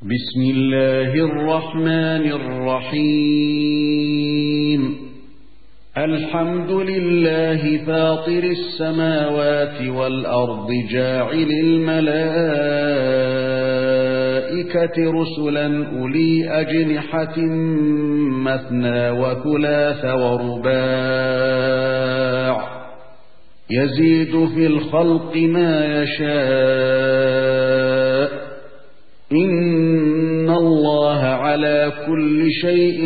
بسم الله الرحمن الرحيم الحمد لله فاطر السماوات والأرض جاعل الملائكة رسلا أولي أجنحة مثنى وثلاث ورباع يزيد في الخلق ما يشاء إن الله على كل شيء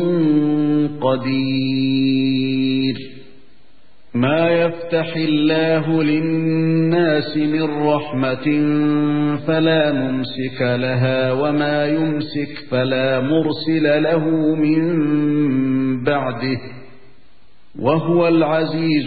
قدير ما يفتح الله للناس من رحمة فلا ممسك لها وما يمسك فلا مرسل له من بعده وهو العزيز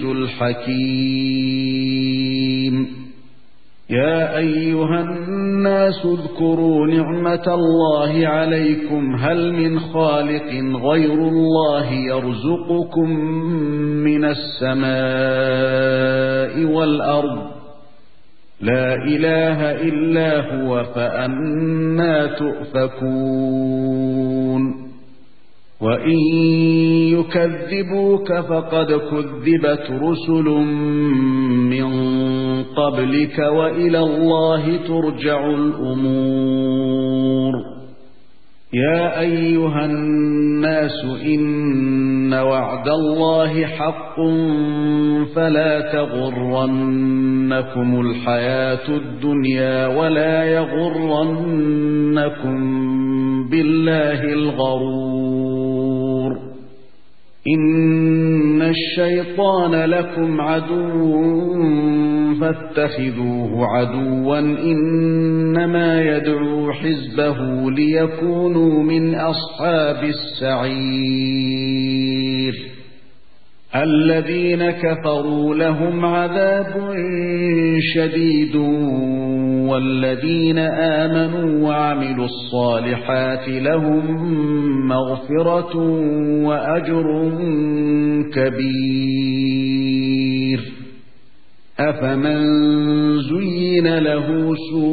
الحكيم يا أيها الناس اذكروا نعمة الله عليكم هل من خالق غير الله يرزقكم من السماء والأرض لا إله إلا هو فأنى تؤفكون وإن يكذبوك فقد كذبت رسل من قبلك وإلى الله ترجع الأمور يا أيها الناس إن وعد الله حق فلا تغرنكم الحياة الدنيا ولا يغرنكم بالله الغرور إن الشيطان لكم عدو فاتخذوه عدوا إنما يدعو حزبه ليكونوا من أصحاب السعير الذين كفروا لهم عذاب شديد والذين آمنوا وعملوا الصالحات لهم مغفرة وأجر كبير أفمن زين له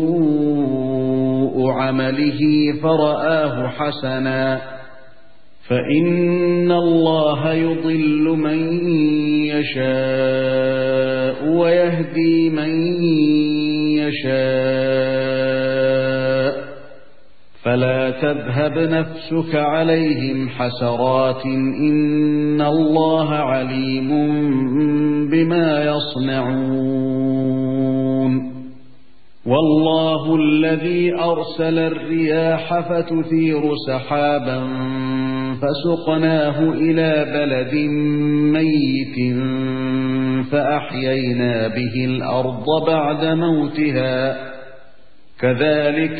سوء عمله فرآه حسنا فإن الله يضل من يشاء ويهدي من يشاء فلا تذهب نفسك عليهم حسرات إن الله عليم بما يصنعون والله الذي أرسل الرياح فتثير سحابا فسقناه إلى بلد ميت فأحيينا به الأرض بعد موتها كذلك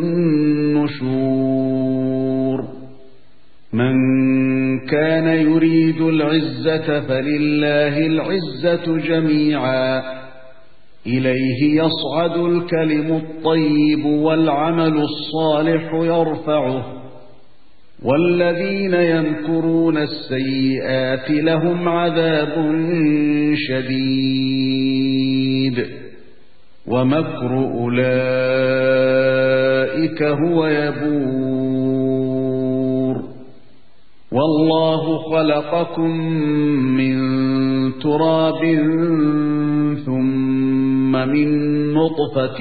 النشور من كان يريد العزة فلله العزة جميعا إليه يصعد الكلم الطيب والعمل الصالح يرفعه والذين يمكرون السيئات لهم عذاب شديد ومكر أولئك هو يبور والله خلقكم من تراب ثم من نطفة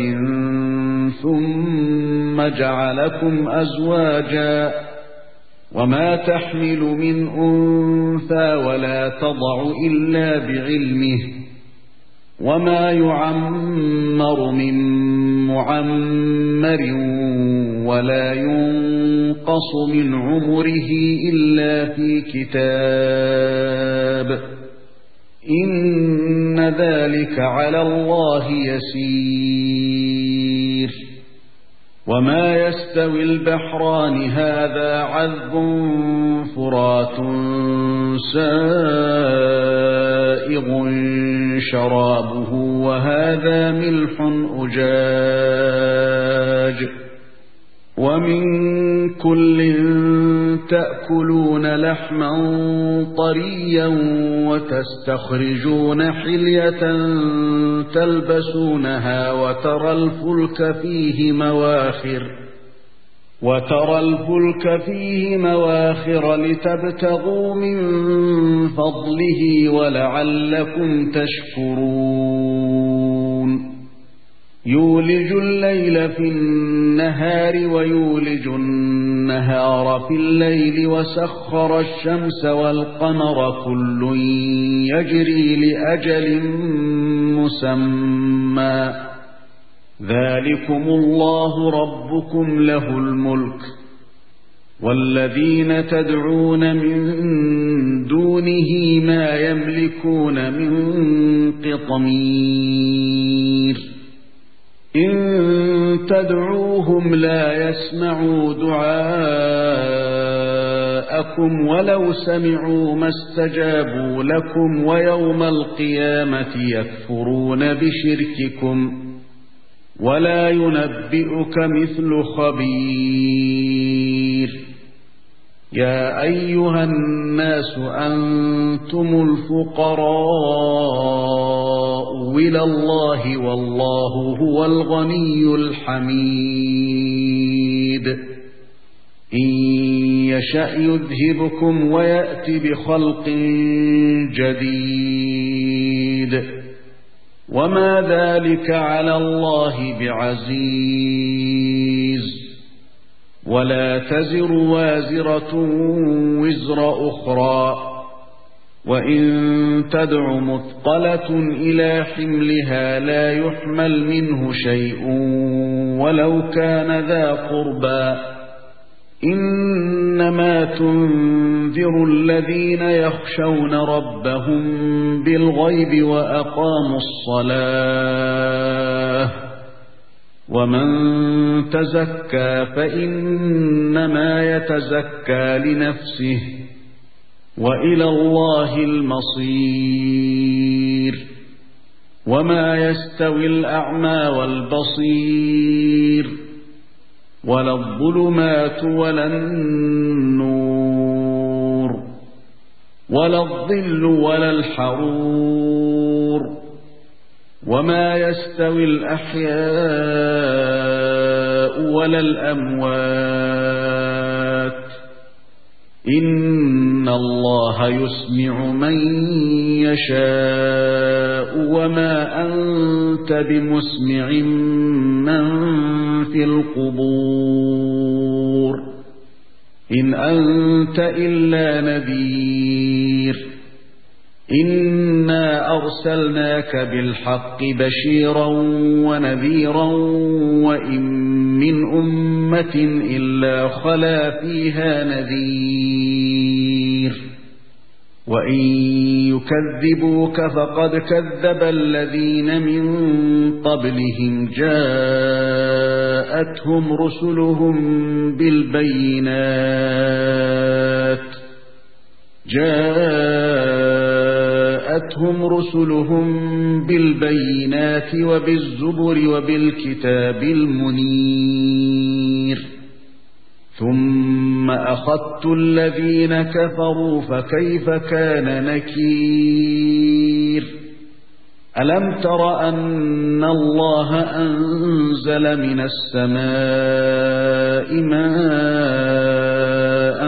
ثم جعلكم أزواجا وما تحمل من أنثى ولا تضع إلا بعلمه وما يعمر من معمر ولا ينقص من عمره إلا في كتاب إن ذلك على الله يسير وما يستوي البحران هذا عذب فرات سائغ شرابه وهذا ملح أجاج ومن كل تأكلون لحما طريا وتستخرجون حلية تلبسونها وترى الفلك فيه مواخر وترى الفلك فيه مواخر لتبتغوا من فضله ولعلكم تشكرون يولج الليل في النهار ويولج النهار في الليل وسخر الشمس والقمر كل يجري لأجل مسمى ذلكم الله ربكم له الملك والذين تدعون من دونه ما يملكون من قطمير إن تدعوهم لا يسمعوا دعاءكم ولو سمعوا ما استجابوا لكم ويوم القيامة يكفرون بشرككم ولا ينبئك مثل خبير يا أيها الناس أنتم الفقراء إلى الله والله هو الغني الحميد إن يشأ يذهبكم ويأت بخلق جديد وما ذلك على الله بعزيز ولا تزر وازرة وزر أخرى وإن تدع مثقلة إلى حملها لا يحمل منه شيء ولو كان ذا قربى إنما تنذر الذين يخشون ربهم بالغيب وأقاموا الصلاة ومن تزكى فإنما يتزكى لنفسه وإلى الله المصير وما يستوي الأعمى والبصير ولا الظلمات ولا النور ولا الظل ولا الحرور وما يستوي الأحياء ولا الأموات إن الله يسمع من يشاء وما أنت بمسمع من في القبور إن أنت إلا نذير إنا أرسلناك بالحق بشيرا ونذيرا وإن من أمة إلا خلا فيها نذير وإن يكذبوك فقد كذب الذين من قبلهم جاءتهم رسلهم بالبينات وبالزبر وبالكتاب المنير ثم أخذت الذين كفروا فكيف كان نكير ألم تر أن الله أنزل من السماء ماء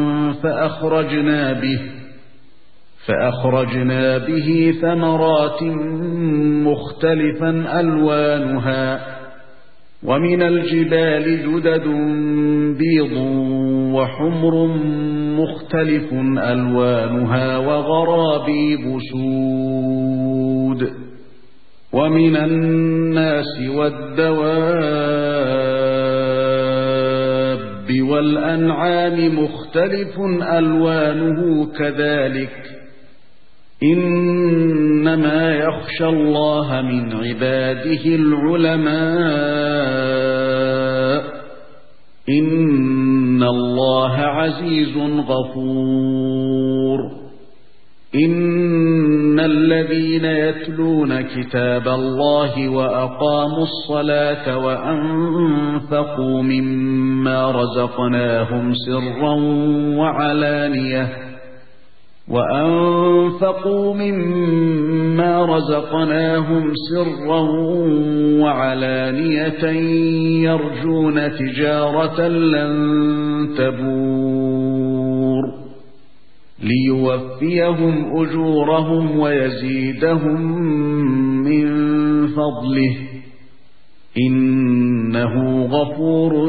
فأخرجنا به ثمرات مختلفا ألوانها ومن الجبال جدد بيض وحمر مختلف ألوانها وغرابيب سود ومن الناس والدواب والأنعام مختلف ألوانه كذلك إنما يخشى الله من عباده العلماء إن الله عزيز غفور إن الذين يتلون كتاب الله وأقاموا الصلاة وأنفقوا مما رزقناهم سرا وعلانية وأنفقوا مما رزقناهم سرا وعلانية يرجون تجارة لن تبور ليوفيهم أجورهم ويزيدهم من فضله إنه غفور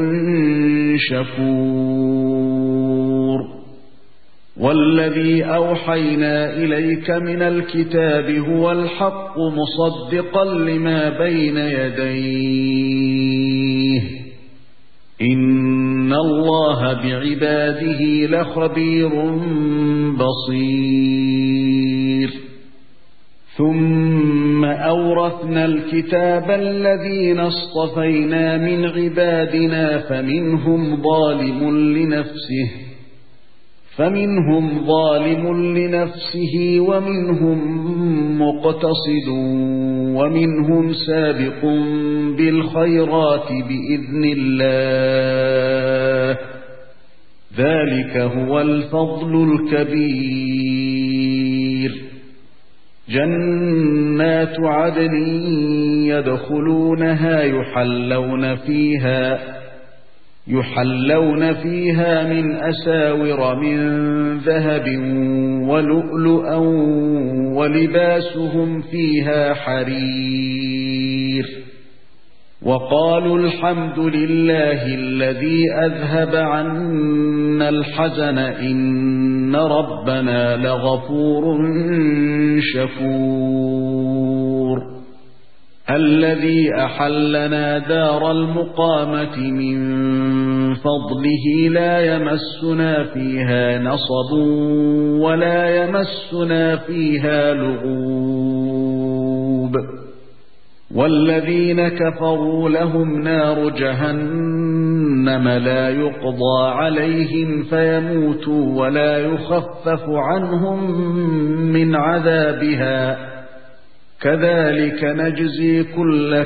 شكور والذي أوحينا إليك من الكتاب هو الحق مصدقا لما بين يديه إن الله بعباده لخبير بصير ثم أورثنا الكتاب الذين اصطفينا من عبادنا فمنهم ظالم لنفسه ومنهم مقتصد ومنهم سابق بالخيرات بإذن الله ذلك هو الفضل الكبير جنات عدن يدخلونها يحلون فيها من أساور من ذهب ولؤلؤا ولباسهم فيها حرير وقالوا الحمد لله الذي أذهب عنا الحزن إن ربنا لغفور شكور الذي أحلنا دار المقامة من فضله لا يمسنا فيها نصب ولا يمسنا فيها لغوب والذين كفروا لهم نار جهنم لا يقضى عليهم فيموتوا ولا يخفف عنهم من عذابها كذلك نجزي كل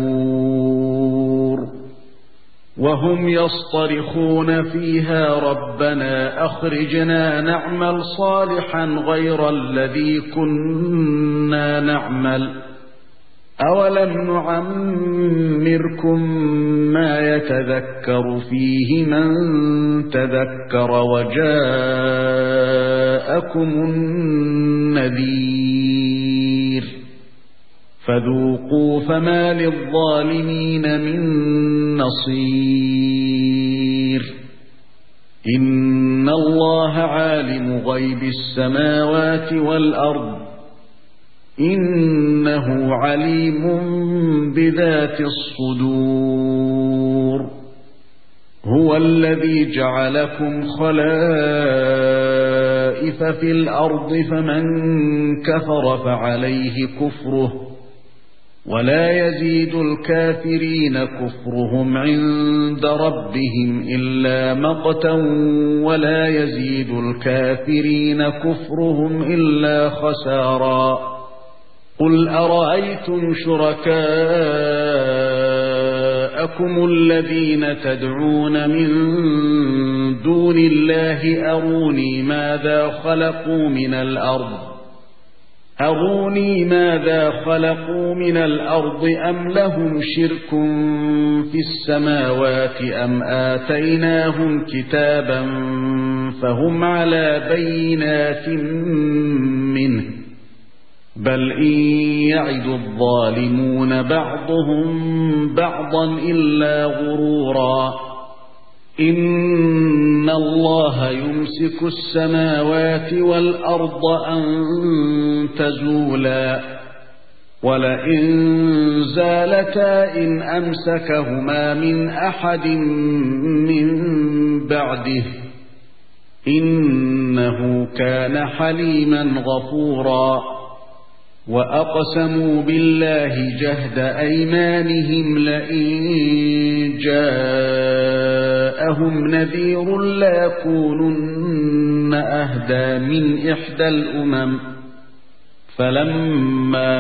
كفور وهم يصطرخون فيها ربنا أخرجنا نعمل صالحا غير الذي كنا نعمل أولم نعمركم ما يتذكر فيه من تذكر وجاءكم النذير فذوقوا فما للظالمين من نصير إن الله عالم غيب السماوات والأرض إنه عليم بذات الصدور هو الذي جعلكم خلائف في الأرض فمن كفر فعليه كفره ولا يزيد الكافرين كفرهم عند ربهم إلا مقتا ولا يزيد الكافرين كفرهم إلا خسارا قل أرأيتم شركاءكم الذين تدعون من دون الله أروني ماذا خلقوا من الأرض أم لهم شرك في السماوات أم آتيناهم كتابا فهم على بينات منه بل إن يعد الظالمون بعضهم بعضا إلا غرورا إن الله يمسك السماوات والأرض أن تزولا ولئن زالتا إن أمسكهما من أحد من بعده إنه كان حليما غفورا وأقسموا بالله جهد أيمانهم لئن جاءهم نذير ليكونن أهدى من إحدى الأمم فلما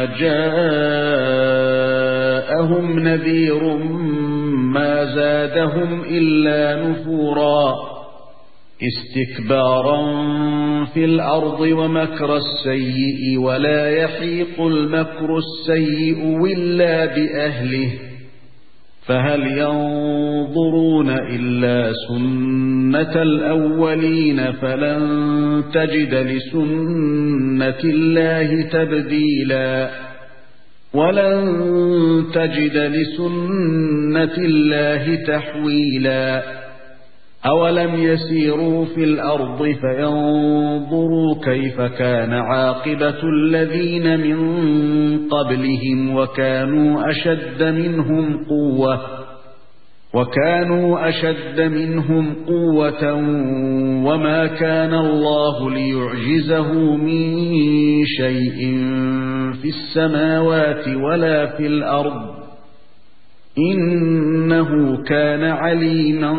جاءهم نذير ما زادهم إلا نفورا استكبارا في الأرض ومكر السيء ولا يحيق المكر السيء إلا بأهله فهل ينظرون إلا سنة الأولين فلن تجد لسنة الله تبديلا ولن تجد لسنة الله تحويلا أولم يسيروا في الأرض فينظروا كيف كان عاقبة الذين من قبلهم وكانوا أشد منهم قوة وما كان الله ليعجزه من شيء في السماوات ولا في الأرض إنه كان عليما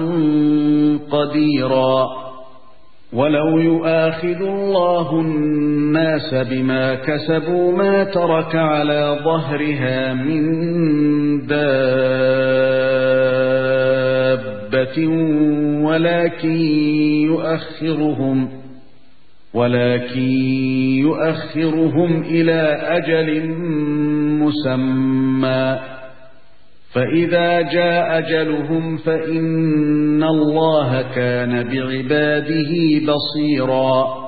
قديرا ولو يؤاخذ الله الناس بما كسبوا ما ترك على ظهرها من دابة ولكن يؤخرهم إلى أجل مسمى فإذا جاء أجلهم فإن الله كان بعباده بصيرا